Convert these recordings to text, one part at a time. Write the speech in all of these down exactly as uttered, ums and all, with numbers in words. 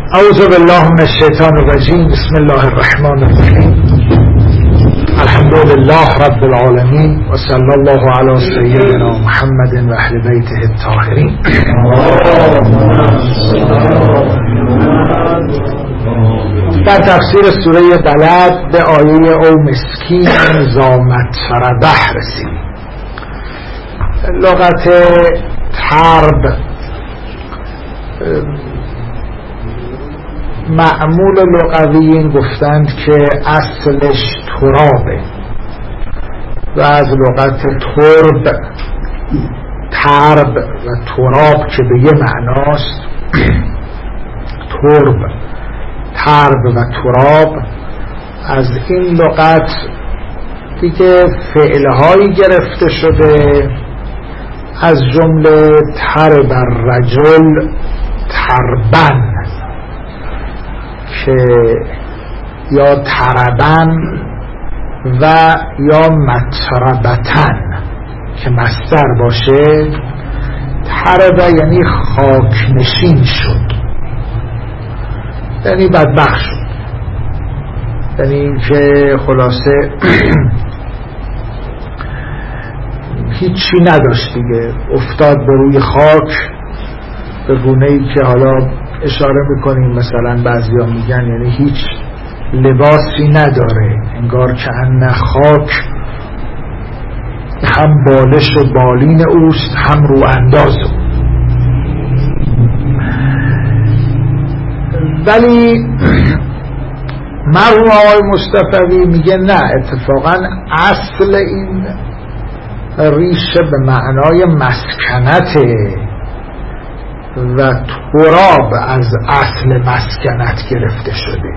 اعوذ بالله من الشیطان الرجیم. بسم الله الرحمن الرحیم. الحمد لله رب العالمین و صلی الله علی سیدنا محمد و اهل بیته الطاهرین. در تفسیر سوره بلد به آیه او مسکین ذا متربه رسید. لغت ترب معمول لغویین گفتند که اصلش ترابه و از لغت ترب ترب و تراب که به یه معناست، ترب ترب و تراب، از این لغت دیگه فعلهایی گرفته شده، از جمله ترب الرجل تربن که یا تربن و یا متربتن که مصدر باشه. تربه یعنی خاکنشین شد، یعنی بدبخت شد، یعنی این که خلاصه هیچی نداشت دیگه، افتاد به روی خاک به گونه‌ای که حالا اشاره میکنیم، مثلا بعضیا میگن یعنی هیچ لباسی نداره، انگار که ان خاک هم بالش و بالین اوست هم رو انداز او. ولی مرحوم آقای مصطفی میگه نه، اتفاقا اصل این ریشه به معنای مسکنته و تراب از اصل مسکنت گرفته شده.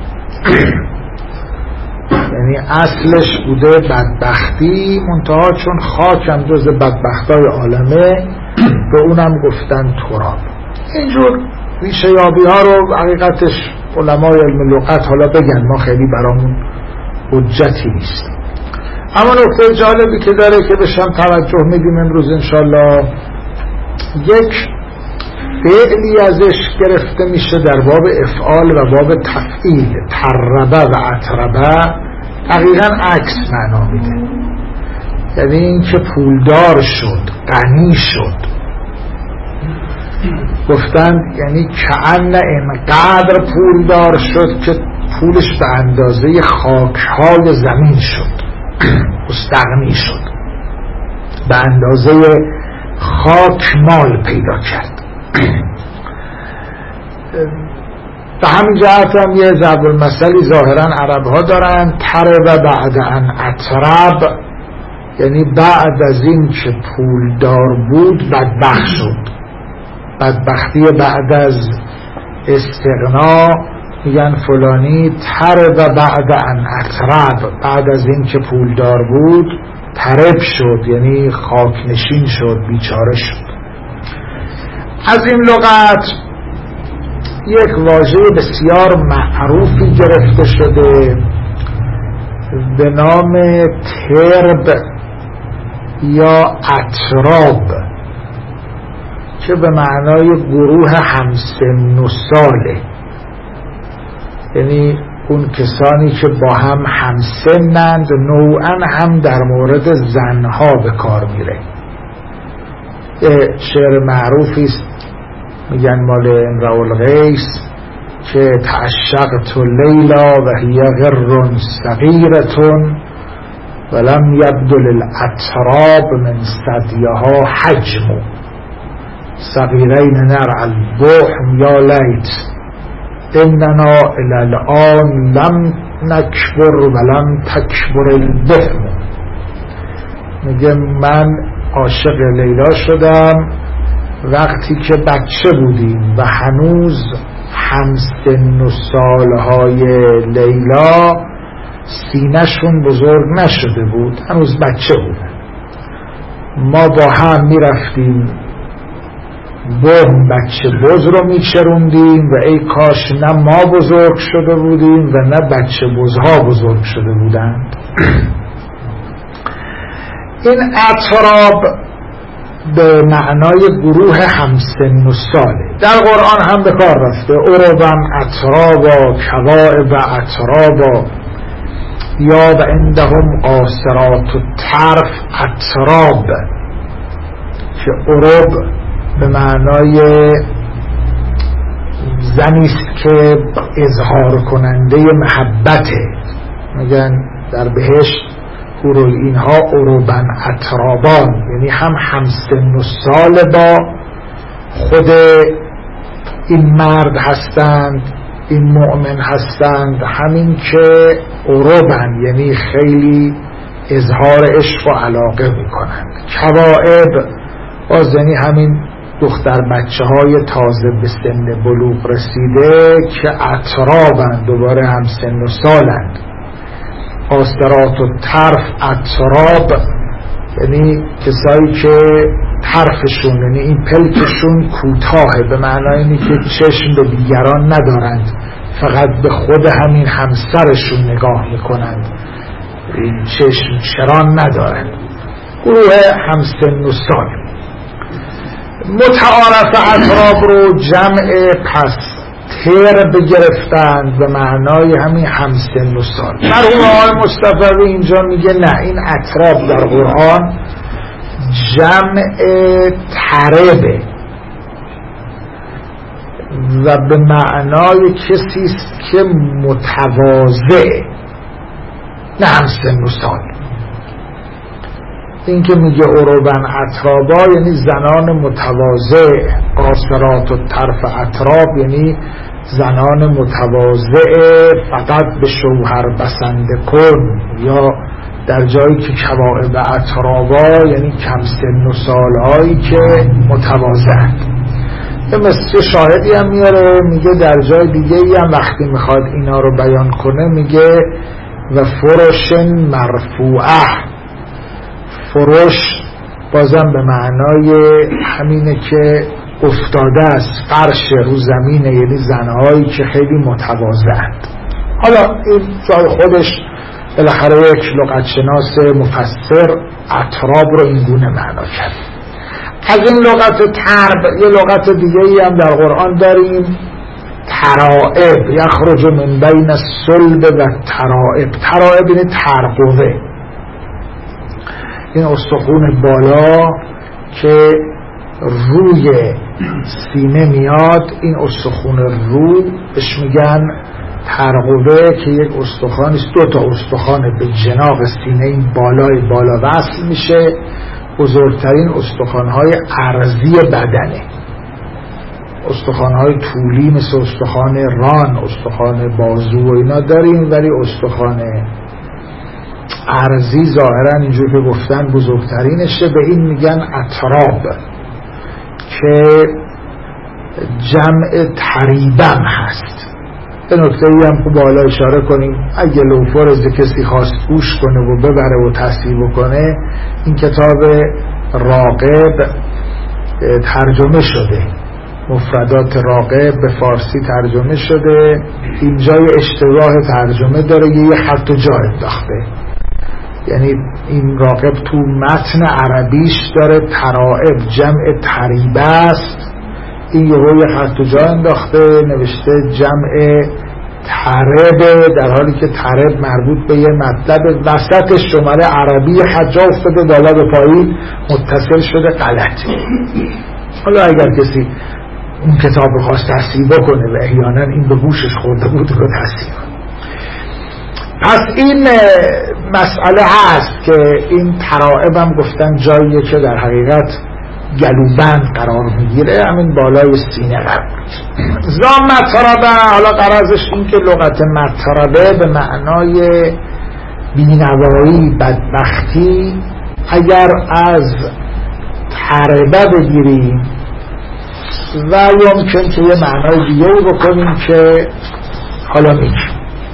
یعنی اصلش بوده بدبختی، منتها چون خاک هم جز بدبختای عالمه به اونم گفتن تراب. اینجور ریشه یابی ها رو حقیقتش علمای علم لغت حالا بگن، ما خیلی برامون حجتی نیست. اما نکته جالبی که داره که بهشم توجه میدیم امروز انشالله، یک فعلی ازش گرفته میشه در باب افعال و باب تفعیل، تربه و اطربه، دقیقاً عکس معنا میده. یعنی این که پولدار شد، غنی شد. گفتن یعنی کأن اینقدر پولدار شد که پولش به اندازه خاکهای زمین شد، مستغنی شد، به اندازه خاک مال پیدا کرد. به همین جهت هم یه ضرب المثلی ظاهرا عرب ها دارن، ترب بعد ان اطرب، یعنی بعد از این که پولدار بود بدبخت شد. بدبختی بعد از استغنا، میگن فلانی ترب بعد ان اطرب، بعد از این که پولدار بود ترب شد، یعنی خاکنشین شد، بیچاره شد. از این لغت یک واژه بسیار معروفی گرفته شده به نام ترب یا اطراب که به معنای گروه همسن و ساله، یعنی اون کسانی که با هم همسنند، نوعا هم در مورد زنها به کار میره. یه شعر معروفی است میگن مال امرؤ القیس که تعشقت لیلا و هی غر صغیرة ولم یبدل الاطراب من ثدیها حجم صغیرین نرعى البحم یا لیت اننا الی الان لم نکبر ولم تکبر البحم. میگه من عاشق لیلا شدم وقتی که بچه بودیم و هنوز همسن و سالهای لیلا سینه‌شون بزرگ نشده بود، هنوز بچه بودن. ما با هم میرفتیم بهم بچه بز رو میچروندیم و ای کاش نه ما بزرگ شده بودیم و نه بچه بزها بزرگ شده بودند. این اطراب به معنای گروه همسن و ساله. در قرآن هم به کار رفته، عربا اترابا کواعب اترابا، یا و عندهم قاصرات الطرف اتراب، که عرب به معنای زنیست که اظهار کننده محبته، میگن در بهشت حورال اینها عربن اترابان، یعنی هم همسن و سال با خود این مرد هستند، این مؤمن هستند، همین که عربن یعنی خیلی اظهار عشق و علاقه میکنند. کواعب باز یعنی همین دختر بچه های تازه به سن بلوغ رسیده که اترابند، دوباره هم سن و سالند. قاصرات الطرف اتراب یعنی کسایی که طرفشون یعنی این پلکشون کوتاهه، به معنای اینه که چشم به دیگران ندارند، فقط به خود همین همسرشون نگاه میکنند، این چشم چران ندارند. گروه همسن و سال. متعارف اتراب رو جمع پس تر بگرفتند به معنای همین همسن و سال. مرحوم آقای مصطفی اینجا میگه نه، این اتراب در قرآن جمع تربه و به معنای کسی است که متواضع، نه همسن و سال. این که میگه عربن اترابا یعنی زنان متواضع، قاصرات الطرف اتراب یعنی زنان متواضع فقط به شوهر بسنده کن، یا در جایی که کواعب اترابا یعنی کم سن و سالهایی که متواضعند. به مثل شاهدی هم میاره، میگه در جای دیگه ای هم وقتی میخواد اینا رو بیان کنه میگه و فرشن مرفوعه. فروش بازم به معنای همینه که افتاده است، فرش رو زمینه، یعنی زنهایی که خیلی متواضعند. حالا این جای خودش بالاخره یک لغت شناس مفسر اتراب رو این گونه معنا کرد. از این لغت ترب یه لغت دیگه ای هم در قرآن داریم، ترائب، یخرج من بین الصلب و ترائب. ترائب یعنی ترقوه، این استخون بالا که روی سینه میاد، این استخون رو بهش میگن ترقوه، که یک استخوان است، دو تا استخوان به جناق سینه این بالای بالا وصل میشه. بزرگترین استخوان‌های عرضی بدنه. استخوان‌های طولی مثل استخوان ران، استخوان بازو و اینا داریم، ولی استخوان عرضی ظاهرا اینجور که گفتن بزرگترینشه. به این میگن اتراب که جمع تریبم هست. به نکته ای هم خوب بالا اشاره کنیم، اگه لوفرز کسی خواست گوش کنه و ببره و تصحیح بکنه، این کتاب راغب ترجمه شده، مفردات راغب به فارسی ترجمه شده. اینجای اشتباه ترجمه داره، یه خط و جا انداخته، یعنی این راغب تو متن عربیش داره ترائب جمع تریبه است، این یه خط و جا انداخته نوشته جمع تربه، در حالی که ترب مربوط به یه مطلب، وسط شماره عربی خط جا افتاده بالا به پایین متصل شده، غلطه. حالا اگر کسی اون کتاب رو خواست تصحیح بکنه و احیانا این به گوشش خورده بود رو تصحیح کنه. پس این مسئله هست که این ترائب هم گفتن جاییه که در حقیقت گلوبند قرار میگیره، همین بالای سینه قرار میگیره. زام مطربه، حالا قرارش این که لغت مطربه به معنای بینوایی، بدبختی، اگر از تربه بگیریم و یمکن که یه معنای دیگه بکنیم که حالا میگیم.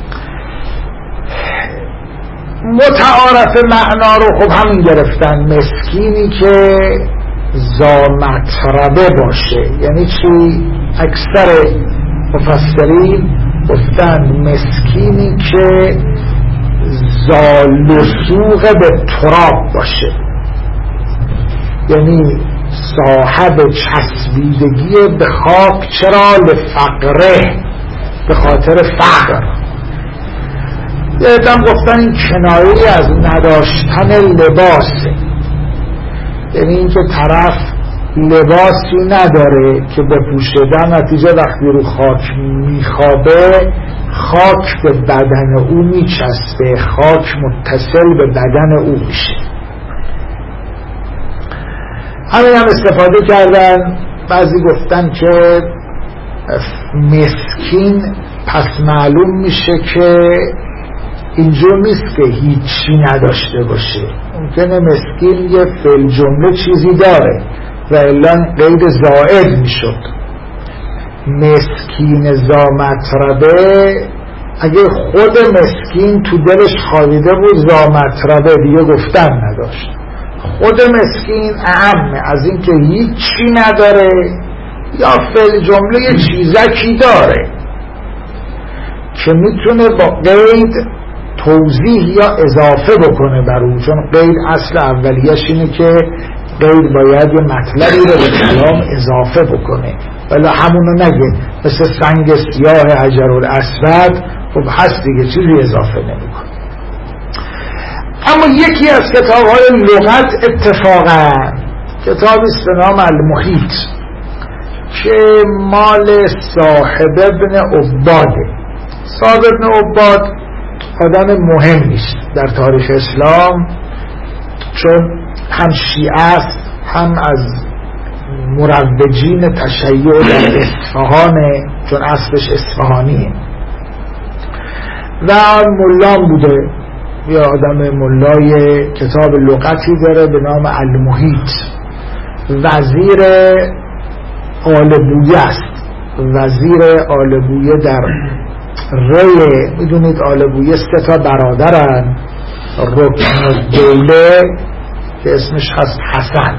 متعارف معنا رو خب همین گرفتن، مسکینی که زامطربه باشه. یعنی چی؟ اکثر مفسرین گفتن مسکینی که زالسوق به تراب باشه، یعنی صاحب چسبیدگی به خاک. چرا؟ لفقره، به خاطر فقر. یادم گفتن این کنایه از نداشتن لباسه، یعنی این که طرف لباسی نداره که بپوشه، در نتیجه وقتی رو خاک میخوابه خاک به بدن او میچسبه، خاک متصل به بدن او میشه. همین هم استفاده کردن. بعضی گفتن که مسکین پس معلوم میشه که اینجور نیست که هیچی نداشته باشه، ممکنه مسکین یه فعل جمله چیزی داره و الا قید زائد میشد. مسکین زا مطربه، اگه خود مسکین تو دلش خوابیده بود زا مطربه دیگه گفتن نداشت. خود مسکین اهم از این که هیچی نداره یا فعل جمله یه چیزکی داره که میتونه با قید توضیح یا اضافه بکنه بر اون، چون قید اصل اولیش اینه که قید باید یه مطلبی رو به کلام اضافه بکنه، ولی همونو نگه مثل سنگ سیاه حجر الاسود، خب هست دیگه چیزی اضافه نمیکنه. اما یکی از کتاب‌های لغت اتفاقا کتابی است به نام المحیط که مال صاحب ابن عباده. صاحب ابن عباد آدم مهمی است در تاریخ اسلام، چون هم شیعه است هم از مروجین تشیع در اصفهانه، چون اصلش اصفهانیه و ملام بوده. یه آدم ملای کتاب لغتی داره به نام المحیط. وزیر آل بویه است، وزیر آل بویه در ری. میدونید آل بویه سه تا برادرن، رکن الدوله که اسمش هست حسن،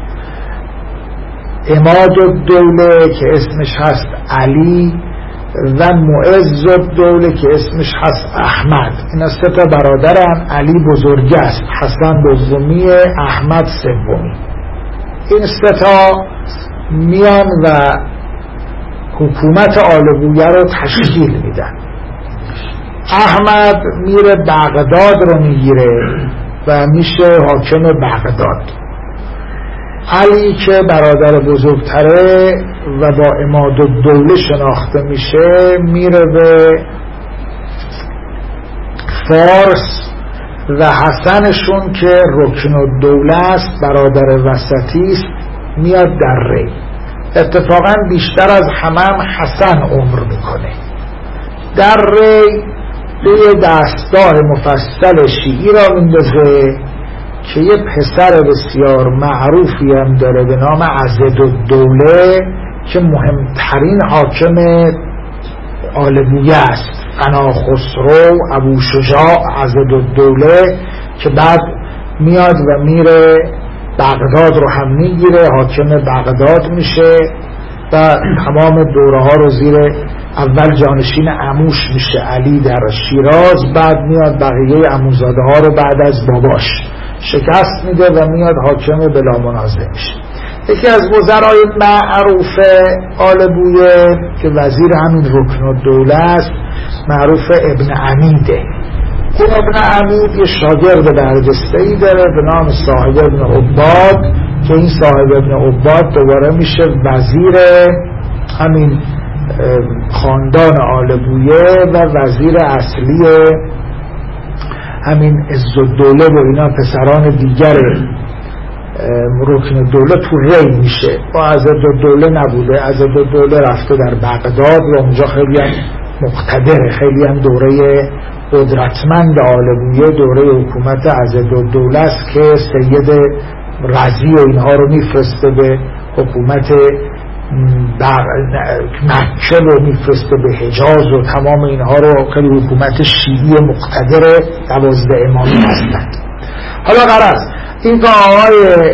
عماد الدوله که اسمش هست علی و معز الدوله که اسمش هست احمد. اینا سه تا برادرن. علی بزرگی است، حسن دومی، احمد سومی. این سه تا میان و حکومت آل بویه رو تشکیل میدن. احمد میره بغداد رو میگیره و میشه حاکم بغداد. علی که برادر بزرگتره و با عماد الدوله شناخته میشه میره به فارس و حسنشون که رکن الدوله است، برادر وسطی است، میاد در ری. اتفاقا بیشتر از همه هم حسن عمر میکنه. در ری یه دستگاه مفصل شیعی را میندازه که یه پسر بسیار معروفی هم داره به نام عضدالدوله که مهمترین حاکم آل بویه است، فنا خسرو ابو شجاع عضدالدوله، که بعد میاد و میره بغداد رو هم میگیره، حاکم بغداد میشه و تمام دوره ها رو زیر اول جانشین عموش میشه علی در شیراز، بعد میاد بقیه عموزاده ها رو بعد از باباش شکست میده و میاد حاکم بلا منازع میشه. یکی از وزرای معروف آل بویه که وزیر همین رکن الدوله است معروف ابن عمیده. این ابن عمید یه شاگرد برجسته‌ای داره به نام صاحب ابن عباد که این صاحب ابن عباد دوباره میشه وزیر همین خاندان آل بویه و وزیر اصلی همین عزالدوله و اینا پسران دیگر رکن الدوله تو ری میشه. با عزالدوله نبوده، عزالدوله رفته در بغداد و اونجا خیلی هم مقتدره، خیلی هم دوره قدرتمند آل بویه دوره حکومت عزالدوله است که سید رضی و اینها رو میفرسته به حکومت مکه رو میفرسته به حجاز و تمام اینها رو. خیلی حکومت شیعی مقتدر دوازده امامی هستند. حالا غرض این که آقای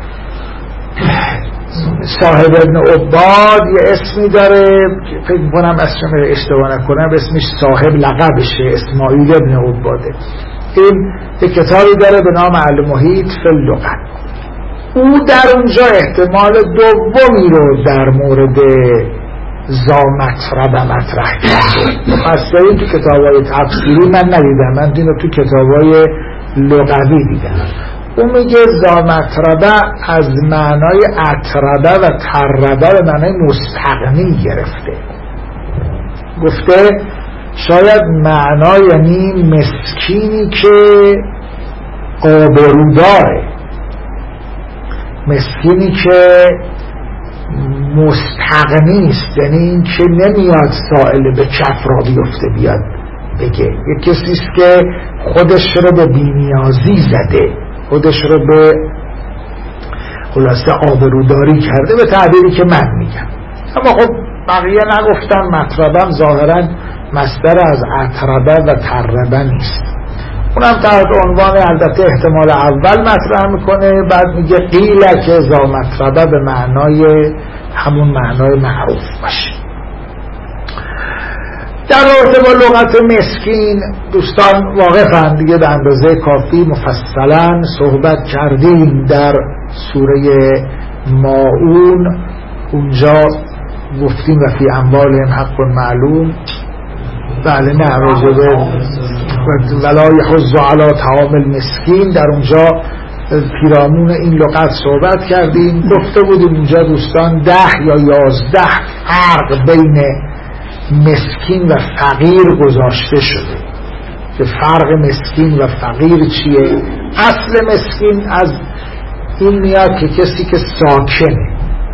صاحب ابن عباد یه اسمی داره، فکر میکنم اسمش اشتباه نکنم اسمش صاحب لقبشه، اسماعیل ابن عباده. این یه کتابی داره به نام المحیط فی اللغت. او در اونجا احتمال دومی رو در مورد زامطرب مطرح کرده. مفسرین تو کتابای تفسیری من ندیدم، من اینو تو کتابای لغوی دیدم. او میگه زامطربه از معنای اطربه و طربه به معنای مستغنی گرفته. گفته شاید معنا یعنی مسکینی که آبروداره، مسکینی که مستغنیست، یعنی این که نمیاد سائل به کف را بیفته بیاد بگه، یک کسیست که خودش رو به بی‌نیازی زده، خودش رو به خلاصه آبروداری کرده به تعبیری که من میگم. اما خب بقیه نگفتن. مطربم ظاهرا مصدر از اطربه و طربه نیست، اونم تحت عنوان البته احتمال اول مطرح میکنه. بعد میگه قیله که ذا مطربه به معنای همون معنای معروف باشه. در رابطه با لغت مسکین دوستان واقفا دیگه به اندازه کافی مفصلا صحبت کردیم در سوره ماعون. اونجا گفتیم و فی اموالهم حق معلوم، بله نه راجبه ولا یحض علی طعام المسکین، در اونجا پیرامون این لغت صحبت کردیم. گفته بودیم اونجا دوستان ده یا یازده فرق بین مسکین و فقیر گذاشته شده که فرق مسکین و فقیر چیه. اصل مسکین از این میاد که کسی که ساکنه،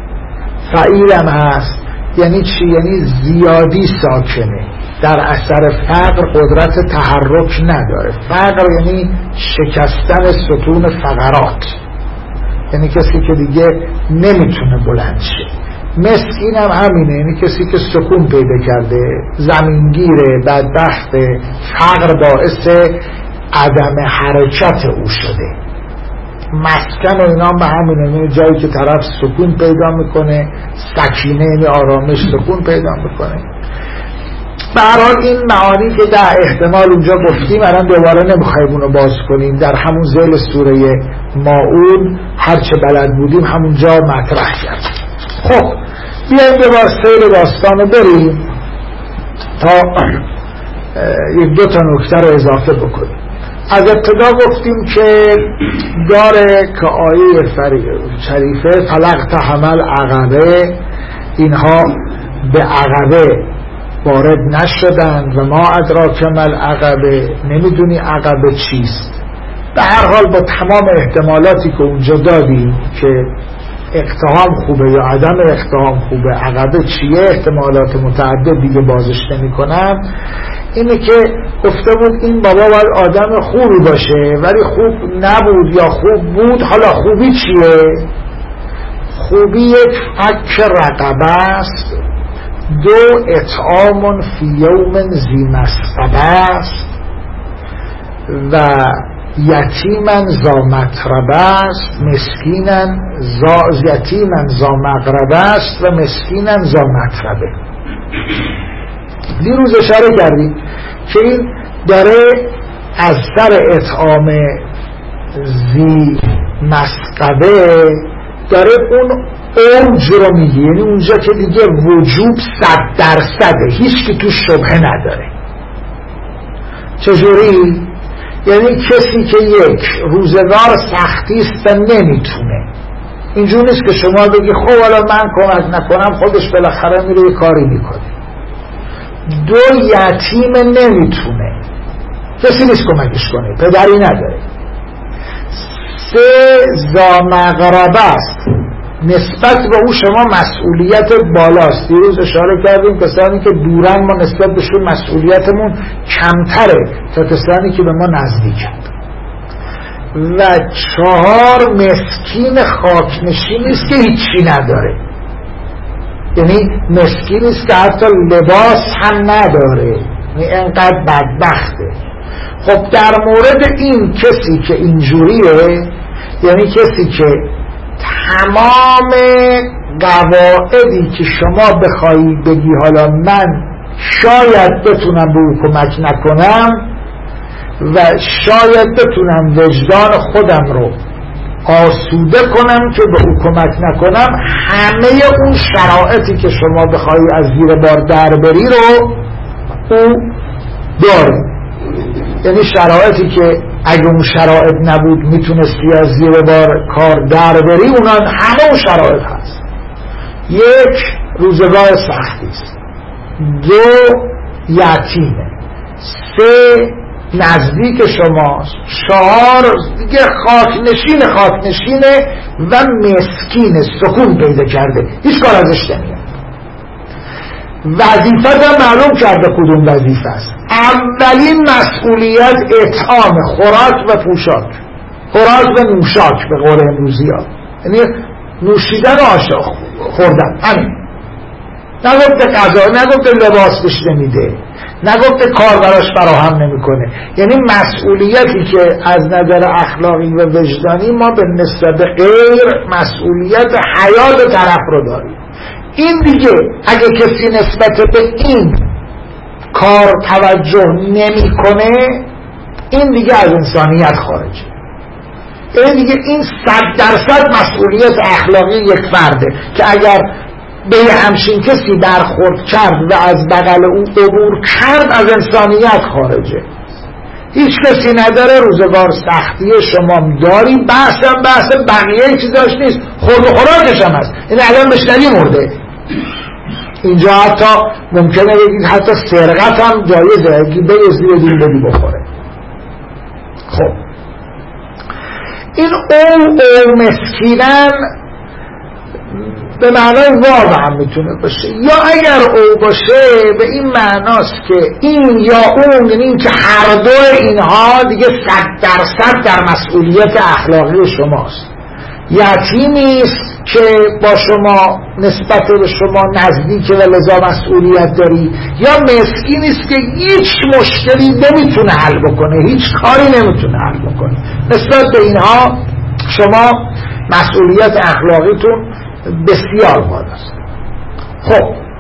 فقیرم هست یعنی چی؟ یعنی زیادی ساکنه، در اثر فقر قدرت تحرک نداره. فقر یعنی شکستن ستون فقرات، یعنی کسی که دیگه نمیتونه بلند شه. مسکین هم همینه، یعنی کسی که سکون پیدا کرده، زمینگیره، بدبخته، فقر باعث عدم حرکت او شده. مسکن و اینا به همینه، یعنی جایی که طرف سکون پیدا میکنه، سکینه یعنی آرامش، سکون پیدا میکنه. به هر حال این معانی که در احتمال اونجا گفتیم الان دوباره نمیخوایم اونو باز کنیم، در همون ذیل سوره ماعون هرچه بلد بودیم همونجا مطرح کردیم. خب بیاییم یه بار سیر داستانو بریم تا یک دو تا نکته رو اضافه بکنیم. از ابتدا گفتیم که داره که آیه شریفه فلقت حمل عقبه، اینها به عقبه وارد نشدند و ما ادراک مل عقبه، نمیدونی عقبه چیست. به هر حال با تمام احتمالاتی که اونجا دادیم که اقتحام خوبه یا عدم اقتحام خوبه، عقبه چیه، احتمالات متعدد دیگه بازش نمی کنم. اینه که گفته بود این بابا باید آدم خوبی باشه ولی خوب نبود یا خوب بود. حالا خوبی چیه؟ خوبی یک فک رقبه است، دو اطعام فی یوم ذی مسغبه است و یتیمن ذا متربه است، مسکینن ذا یتیمن ذا مقربه است و مسکینن ذا متربه. دیروز اشاره کردیم که این داره از سر اطعام ذی مسغبه داره اون اوج رو میگه، یعنی اونجا که دیگه وجوب صد درصده، هیچ که تو شبهه نداره. چجوری؟ یعنی کسی که یک روزگار سختی است و نمیتونه، اینجور نیست که شما بگی خب حالا من کمک نکنم خودش بالاخره میره یه کاری میکنه. دو یتیم نمیتونه، کسی نیست کمکش کنه، پدری نداره. سه ذا مقربه است، نسبت به او شما مسئولیت بالاست. دیروز اشاره کردیم کسانی که دورن ما نسبت بهشون مسئولیتمون کمتره تا کسانی که به ما نزدیکند. و چهار مسکین خاکنشینی است که هیچی نداره، یعنی مسکینی است که حتی لباس هم نداره، یعنی انقدر بدبخته. خب در مورد این کسی که اینجوریه، یعنی کسی که تمام قواعدی که شما بخوایی بگی حالا من شاید بتونم به او کمک نکنم و شاید بتونم وجدان خودم رو آسوده کنم که به او کمک نکنم، همه اون شرایطی که شما بخوایی از زیر بار در بری رو او داره. یعنی شرایطی که اگه اون شرایط نبود میتونستی از زیر بار کار در بری، اونا همه اون شرایط هست. یک، روزگار سختی است. دو، یتیمه. سه، نزدیک شماست. چهار، دیگه خاکنشین خاکنشینه و مسکینه، سکون پیدا کرده، هیچ کار ازش نمیاد. وظیفت هم معلوم کرده کدوم وظیفه است. اولین مسئولیت اطعام، خوراک و پوشاک، خوراک و نوشاک به قول امروزی ها، یعنی نوشیدن و آشا خوردن. همین. نگفته غذا، نگفته لباس بهش نمیده، نگفته کار براش فراهم نمیکنه. یعنی مسئولیتی که از نظر اخلاقی و وجدانی ما به نسبت غیر مسئولیت حیات طرف رو داریم. این دیگه اگه کسی نسبت به این کار توجه نمیکنه، این دیگه از انسانیت خارجه. این دیگه این صد درصد مسئولیت اخلاقی یک فرده که اگر به همچین کسی برخورد کرد و از بغل او عبور کرد، از انسانیت خارجه. هیچ کسی نداره. روزگار سختی شما داری، بحثم بحث بقیه چیزاش نیست، خورد و خوراکش هم هست. این الان بشنوی مرده. اینجا حتی ممکنه بگید حتی سرقت هم جایزه، اگه به ازدی دین بدی بخوره. خب این او او مسکینن به معنای واو هم میتونه باشه، یا اگر او باشه به این معناست که این یا اون، یعنی این که هر دو اینها دیگه صد درصد در مسئولیت اخلاقی شماست. یتیمیست که با شما نسبت به شما نزدیکه و لذا مسئولیت داری، یا مسکینیست که هیچ مشکلی نمیتونه حل بکنه، هیچ کاری نمیتونه حل بکنه. نسبت به اینها شما مسئولیت اخلاقیتون بسیار بالاست. خب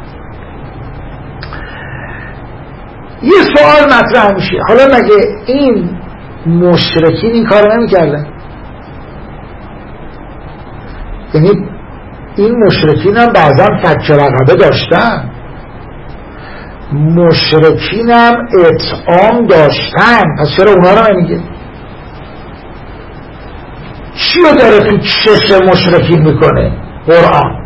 یه سوال مطرح میشه، حالا مگه این مشرکین این کار نمی کردن؟ یعنی این مشرکین هم بعضا فک رقبه داشتن، مشرکین هم اطعام داشتن، پس چرا اونا رو نمیگه؟ چی رو داره تو چش مشرکین میکنه قرآن؟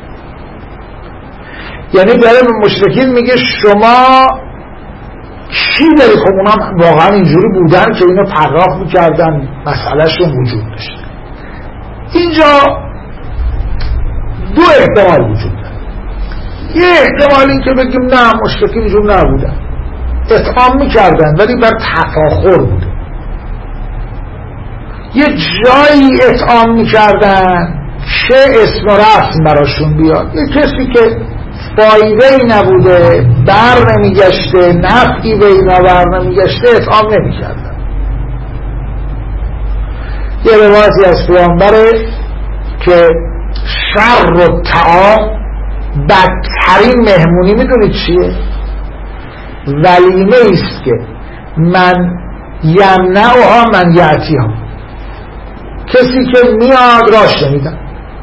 یعنی داره به مشرکین میگه شما چی داری؟ خب اونا واقعا اینجوری بودن که اینو پرداخت میکردن، مسئلهشون وجود داشت. اینجا دو احتمال وجود داره. یه احتمال این که بگیم نه مشرکین اینجور نبودن، اطعام میکردن ولی بر تفاخر بوده. یه جایی اطعام میکردن که اسم و رسم براشون بیاد، یه کسی که فایده ای نبوده، بر نمیگشته، نفعی به اینا بر نمیگشته، اطعام نمیکردن. یه روایتی از پیامبره که شر و طعام، بدترین مهمونی میدونید چیه؟ ولیمه ایست که من یمنعها من یعطیها، کسی که میاد راش نمیدن،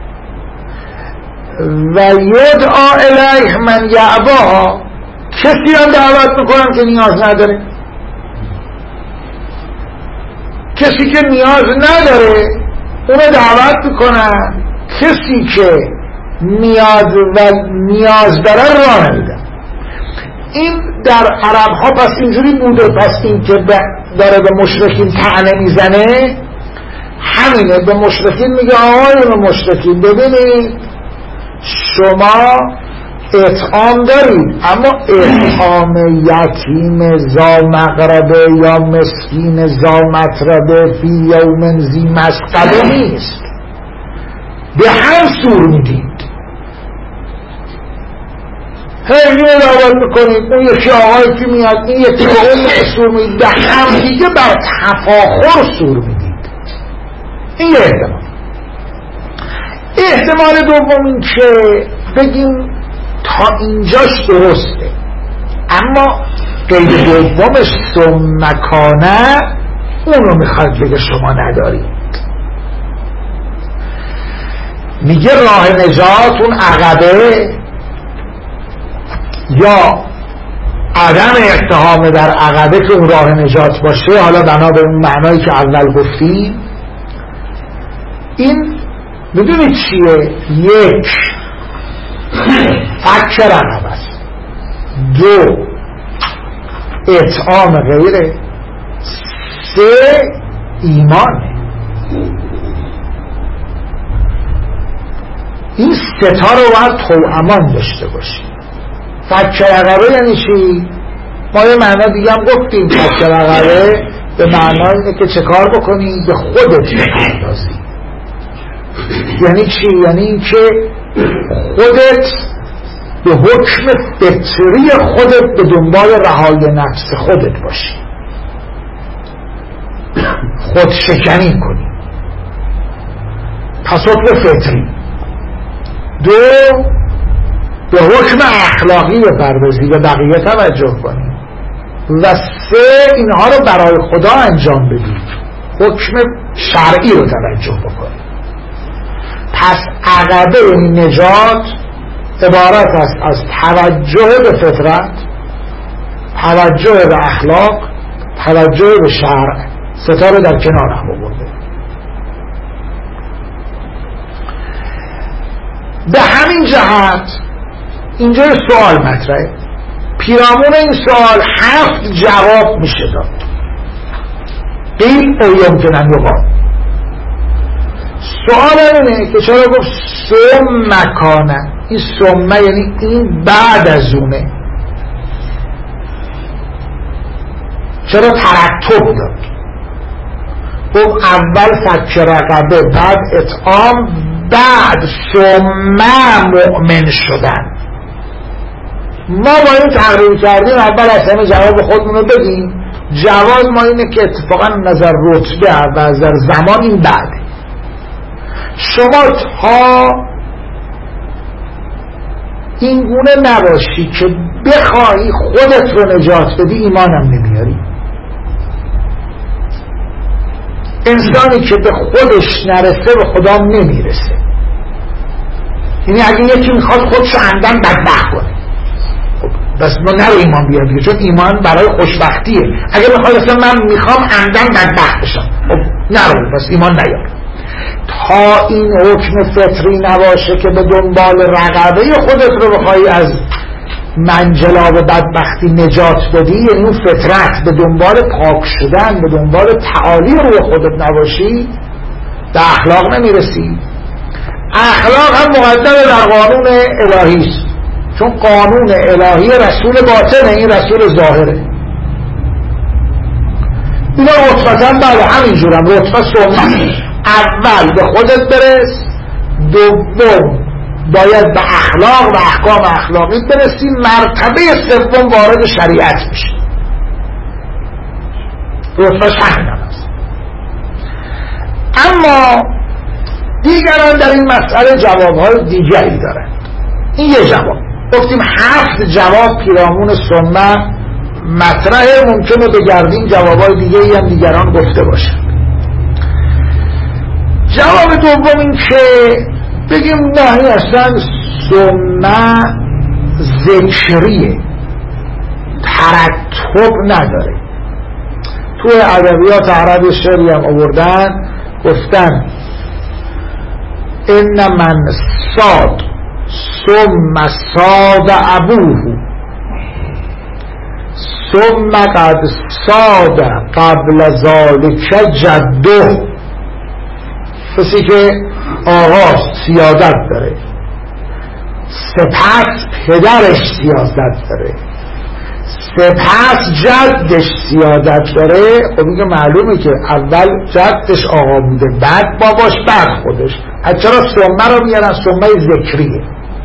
و یدعا الیه من یعباها، کسی هم دعوت میکنن که نیاز نداره. کسی که نیاز نداره اونو دعوت میکنن، کسی که نیاز و نیاز داره راه نمیدن. این در عرب ها پس اینجوری بوده. پس این که داره به مشرکین طعنه میزنه همینه، به مشرکین میگه آقایون مشرکین ببینید شما اطعام دارید، اما اطعام یتیم ذا مقربه یا مسکین ذا متربه فی یوم ذی مسقبه نیست، به هم سور میدید. هی یه اول میکنید، اون یکی آقایی که میاد این یکی به اون سور میدید، به هم دیگه بر تفاخر سور میدید. این یه احتمال. احتمال دوم این که بگیم تا اینجاش درسته، اما قید دومش ثم کانه اونو میخواد بگه شما ندارید. میگه راه نجات اون عقبه یا عدم اتهام در عقبه که اون راه نجات باشه، حالا بنا به اون معنایی که اول گفتیم. این میدونید چیه؟ یک، فک رقبه است. دو، اطعام غیره. سه، ایمانه. این ستا رو باید توامان داشته باشیم. فک رقبه یعنی چی؟ ما یه معنا دیگه هم گفتیم. فک رقبه به معنای اینه که چه کار بکنی؟ به خودت بپردازی. یعنی چی؟ یعنی این که خودت به حکم فطری خودت به دنبال رهایی نفس خودت باشی، خود شکنی کنی. پس حکم فطری. دو، به حکم اخلاقی بپردازی، به بقیه توجه کنی. و سه، اینها رو برای خدا انجام بدی، حکم شرعی رو توجه بکنی. پس عقبه این نجات عبارت است از توجه به فطرت، توجه به اخلاق، توجه به شرع. ستا رو در کنار هم آورده. به همین جهت اینجا سوال مطرحه. پیرامون این سوال هفت جواب میشه داد. قیل او یمکن ان یقال. سوال اینه که چرا گفت ثم مکانه؟ این ثم یعنی این بعد از اونه. چرا ترتب داد؟ گفت اول فک رقبه، بعد اطعام، بعد ثم مؤمن شدن. ما با این تقریر کردیم اول از همه جواب خودمون رو بدیم. جواب ما اینه که اتفاقا نظر رتبه و نظر زمان این بعده. شما تا این گونه نباشی که بخواهی خودت رو نجات بدی ایمانم نمیاری. انسانی که به خودش نرسه به خدا نمیرسه. یعنی اگه یکی میخواد خودش عمدن بدبخت کنه، بس ما نرو ایمان بیاریم، چون ایمان برای خوشبختیه. اگه بخواد اصلا من میخوام عمدن بدبخت بشم، خب نرو، بس ایمان نیار. تا این حکم فطری نباشه که به دنبال رقبه خودت رو بخوایی از منجلاب بدبختی نجات بدی، یعنی اون فطرت، به دنبال پاک شدن، به دنبال تعالی رو خودت نباشی، به اخلاق نمیرسی. اخلاق هم مقدمه در قانون الهی است، چون قانون الهی رسول باطنه، این رسول ظاهره. اینا رتبتاً بعد همینجور هم رتبه ثم. اول به خودت برس، دوم باید به اخلاق و احکام اخلاقی برسی، مرتبه سوم وارد شریعت میشه. رتبهش همین هم هست. اما دیگران در این مسئله جوابهای دیگری دارند. این یه جواب. گفتیم هفت جواب پیرامون ثم مطرحه، ممکنه بگردیم جوابهای دیگری هم دیگران گفته باشند. جواب دوم این که بگیم نه، اصلا ثم ذکریه، ترتب نداره. توی ادبیات عرب شعری هم آوردن، گفتن ان من صاد ثم صاد ابوه ثم قد صاد قبل ذلك جده. کسی که آغاز سیادت داره، سپس پدرش سیادت داره، سپس جدش سیادت داره. خب میگه معلومه که اول جدش آقا بوده، بعد باباش، بعد خودش. از چرا ثمه رو میارن؟ ثمه ذکریه.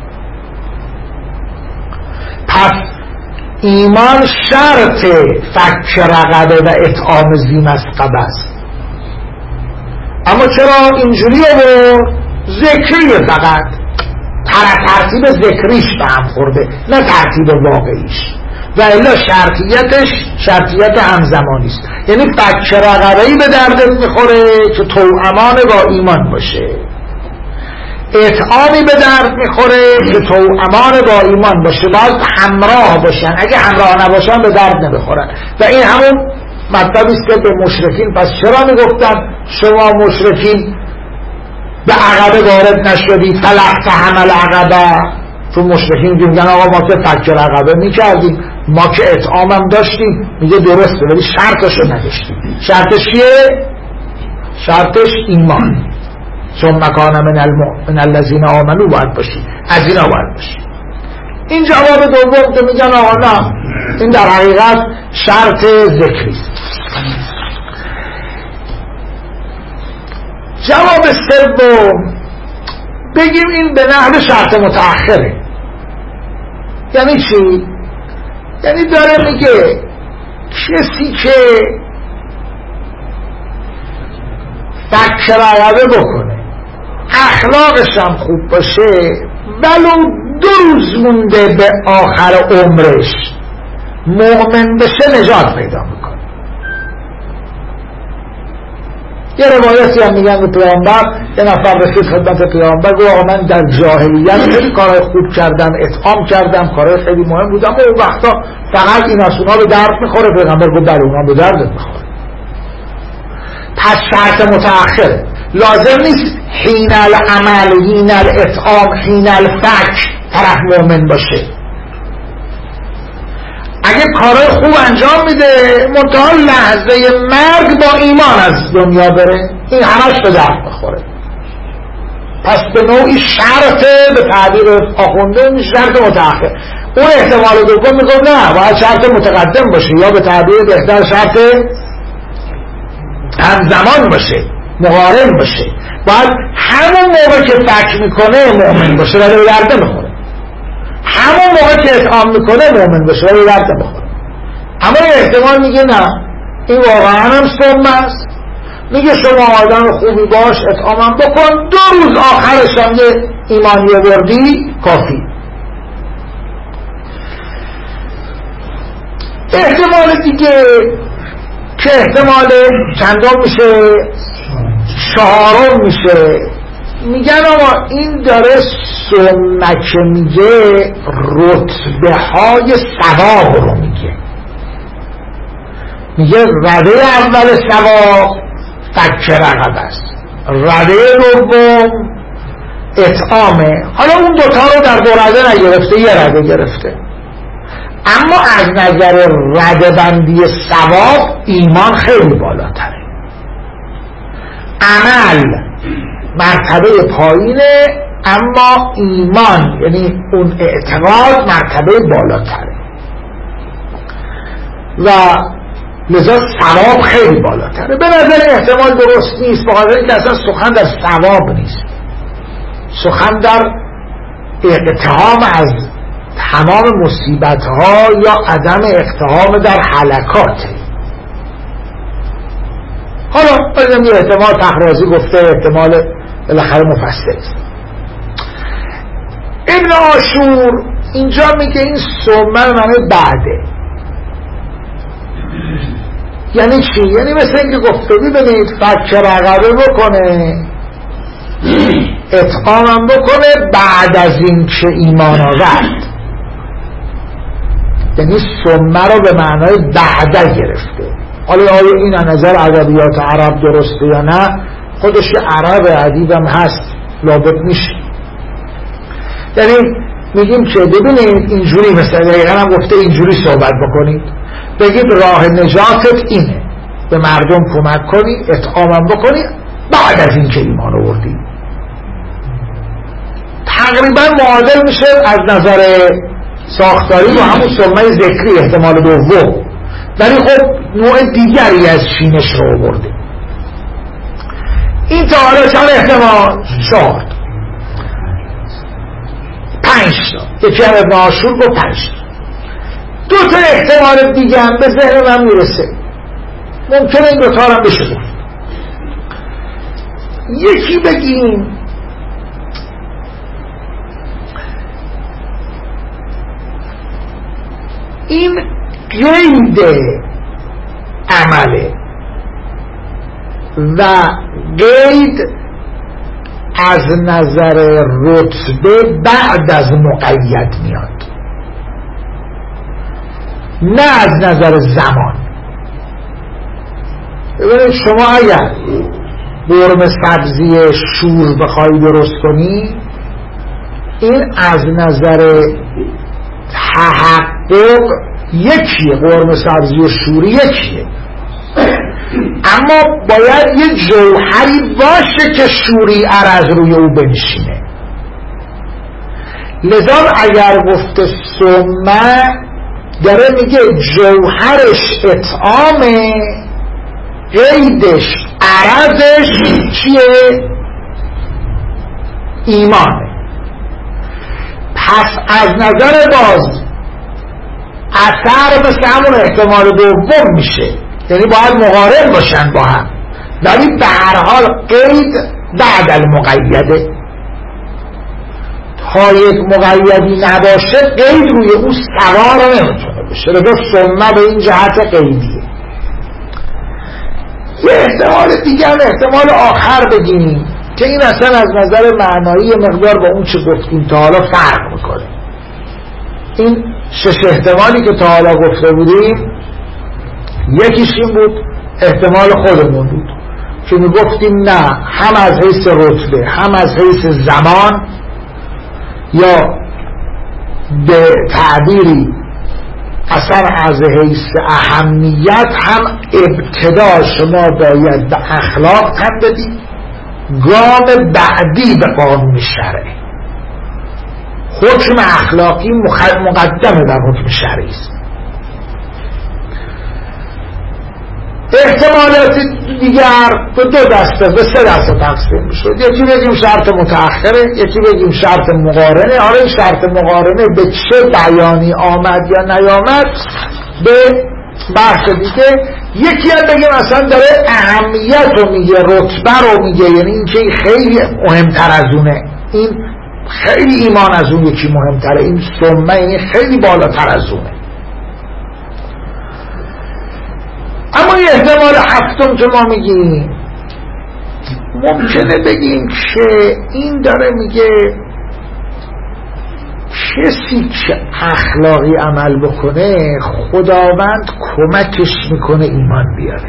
پس ایمان شرط فک رقبه و اطعام ذی مسغبه است. اما چرا اینجوری رو ذکریه؟ فقط ترتیب ذکریش به هم خورده، نه ترتیب واقعیش. و الا شرطیتش شرطیت همزمانی است. یعنی فک رقبه‌ای به دردت میخوره که توأمان با ایمان باشه. اطعامی به درد میخوره که توأمان با ایمان باشه، باید همراه باشن، اگه همراه نباشن به درد نمیخورن. و این همون مطلبی است که به مشرکین پس چرا میگفتن شما مشرکین به عقبه وارد نشدی، فلقتحم العقبه؟ چون مشرکین میگن آقا ما که فک رقبه میکردیم، ما که اطعامم داشتیم. میگه درسته ولی شرطشو نداشتیم. شرطش چیه؟ شرطش ایمان. ثم کان من المؤمن من الذین آمنوا باید باشی، از اینا باید باشی. این جواب دوم که میگن آقا نه، این در حقیقت شرط ذکری. جواب سوم بگیم این به نحو شرط متأخره. یعنی چی؟ یعنی داره میگه کسی که فک رقبه بکنه، اخلاقش هم خوب باشه، ولو دو روز مونده به آخر عمرش مؤمن بشه، نجات پیدا میکنه. یه روایتی هم میگن به پیامبر، یه نفر رسید خدمت پیامبر گفت آقا من در جاهلیت خیلی کارهای خوب کردم، اطعام کردم، کارهای خیلی مهم بودم، و اون وقتا فقط این از اونا به درد میخوره. پیغمبر گفت بله اونا به درد میخوره. پس شرط متأخره، لازم نیست حین العمل، حین الاطعام، حین الفک طرف مؤمن باشه. اگه کارهای خوب انجام میده، منتها لحظه مرگ با ایمان از دنیا بره، این همش به درد بخوره. پس به نوعی شرط، به تعبیر آخونده این شرط متأخر. اون احتمال دوم میگه نه، باید شرط متقدم باشه، یا به تعبیر بهتر شرط همزمان باشه، مقارن باشه. باید همون موقع که فکر میکنه مؤمن باشه ولی به درد نمیخوره، همون موقع که اطعام میکنه مؤمن باشه ولی به درد نمیخوره. اما این احتمال میگه نه، این واقعا هم سم است. میگه شما آدم خوبی باش، اطعامم بکن، دو روز آخرش هم یه ایمانی آوردی کافی. احتمال دیگه که احتمال چندم میشه؟ چهارم میشه. میگن آقا این داره سنت میگه رتبه های ثواب رو میگه. میگه رده اول ثواب فک رقبه است، رده دوم اطعامه. حالا اون دوتا رو در دو رده نگرفته، یه رده گرفته. اما از نظر رده بندی ثواب ایمان خیلی بالاتره. عمل مرتبه پایینه، اما ایمان یعنی اون اعتقاد مرتبه بالاتره و لذا ثواب خیلی بالاتره. به نظر احتمال درست نیست، بخاطر اینکه اصلا سخن در ثواب نیست، سخن در اقتحام از تمام مصیبت ها یا عدم اقتحام در هلاکاته. حالا بایدم یه احتمال تخرازی گفته، احتمال بالاخره مفصل است. ابن عاشور اینجا میگه این سمه معنی بعده. یعنی چی؟ یعنی مثل اینکه گفته ببینید فک رقبه بکنه، اطعامم بکنه بعد از این که ایمان آورد. یعنی سمه رو به معنای بعده گرفته. حالا آیا این از نظر ادبیات عرب درسته یا نه؟ خودش عرب ادیبم هست، لابد میشه. یعنی میگیم که ببینید اینجوری، مثلا دقیقا هم گفته اینجوری صحبت بکنید، بگید راه نجاتت اینه، به مردم کمک کنی، اطعامم بکنی بعد از این که ایمان آوردی. تقریبا معادل میشه از نظر ساختاری با همون سمه ذکری احتمال دوم، ولی خب نوع دیگری از چینش رو آورده. این تا حالا چند احتمال؟ چهار پنج تا. یکی هم ابن عاشور گفت پنج تا. دو تا احتمال دیگه هم به ذهن من میرسه، ممکنه این دو تا هم بشه گفت. یکی بگیم این قید عمله و قید از نظر رتبه بعد از مقید میاد، نه از نظر زمان. ببینید شما اگر قرمه سبزی شور بخوایی درست کنی، این از نظر تحقق یکیه، قرمه سبزی و شوری یکیه، اما باید یه جوهری باشه که شوری عرض روی او بنشینه. لذا اگر گفته سمه داره میگه جوهرش اطعامه، قیدش عرضش چیه؟ ایمانه. پس از نظر باز اثر مثل همون احتمال دوم میشه، یعنی باید مقارن باشن با هم، ولی به هر حال قید بعد المقیده. تا یک مقیدی نباشه قید روی او سوار نمیتونه بشه. لذا سمه به این جهت قیدیه. یه احتمال دیگه هم احتمال آخر بگیم که این اصلا از نظر معنایی مقدار با اون چه گفتیم تا حالا فرق میکنه. این شش احتمالی که تا حالا گفته بودیم، یکیش این بود، احتمال خودمون بود که میگفتیم نه، هم از حیث رتبه هم از حیث زمان، یا به تعبیری اصلا از حیث اهمیت، هم ابتدا شما باید به اخلاق تن بدید، گام بعدی به قانون شرعی. حکم اخلاقی مقدمه بر حکم شرعی است. احتمالات دیگر به دو دسته، به سه دسته تقسیم میشد. یکی بگیم شرط متأخره، یکی بگیم شرط مقارنه. حالا این شرط مقارنه به چه بیانی آمد یا نیامد به بحث دیگه. یکی هم بگیم اصلا داره اهمیت رو میگه، رتبه رو میگه، یعنی این که خیلی مهمتر از اونه، این خیلی ایمان از اون یکی مهمتره، این سمه یعنی خیلی بالاتر از اونه. اما این احتمال هفتم که ما میگیم، ممکنه بگیم که این داره میگه کسی که اخلاقی عمل بکنه خداوند کمکش میکنه ایمان بیاره.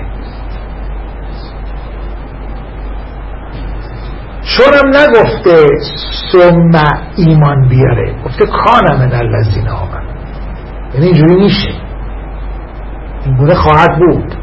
چونم نگفته ثم ایمان بیاره، گفته کان من الذین آمنوا، یعنی اینجوری میشه، این گونه خواهد بود.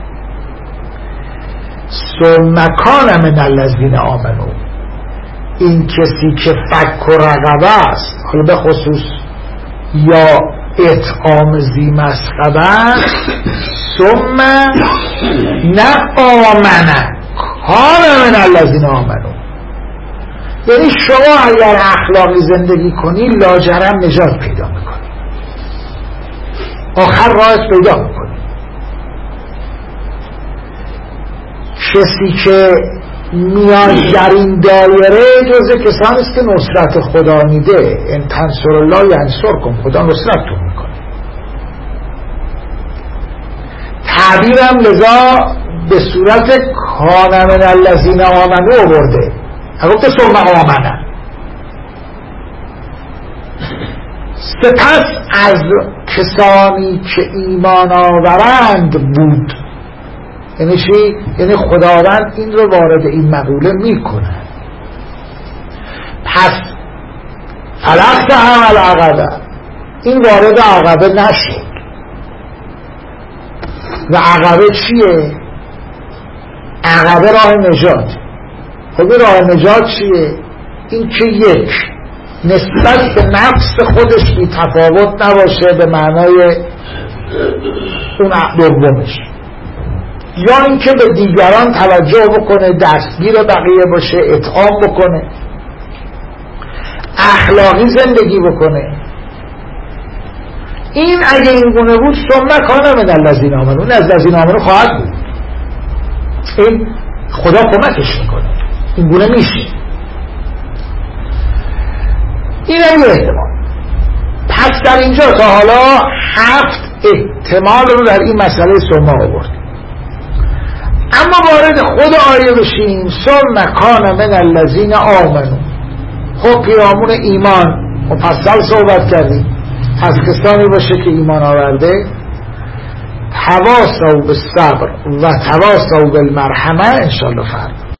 ثم کان من الذین آمنوا، این کسی که فک و رقبه است، حالا به خصوص یا اطعام ذی مسغبه، ثم نه آمنه کان من الذین آمنوا، یعنی شما اگر اخلاقی زندگی کنی لاجرم نجات پیدا میکنی، آخر راحت پیدا میکنی. کسی که میاد در این دایره جزء کسانی است که نصرت خدا میده. ان تنصر الله ینصرکم، خدا نصرتتون میکنه. تعبیرم لذا به صورت کان من الذین آمنوا آورده، گفته ثم آمنه. سپس از کسانی که ایمان آورند بود، یعنی چی؟ یعنی خداوند این رو وارد این مقوله میکنه. پس فلقتهم العقبه، این وارد عقبه نشد. و عقبه چیه؟ عقبه راه نجات. خب راه نجات چیه؟ این که یک نسبت به نفس خودش بی تفاوت نباشه به معنای اون دومش، یا اینکه به دیگران توجه بکنه، دستگیر بقیه باشه، اطعام بکنه، اخلاقی زندگی بکنه. این اگه این گونه بود ثم کان من الذین آمنوا، اون از الذین آمنوا خواهد بود. این خدا کمکش میکنه، این گونه میشه. این هم یه احتمال. پس در اینجا تا حالا هفت احتمال رو در این مسئله ثم آورد. اما وارد خود آیه بشیم، ثم کان من الذین آمنوا. خب پیرامون ایمان مفصل صحبت کردیم، از کسانی باشه که ایمان آورده، تواصوا بالصبر و تواصوا بالمرحمه. انشاءالله فردا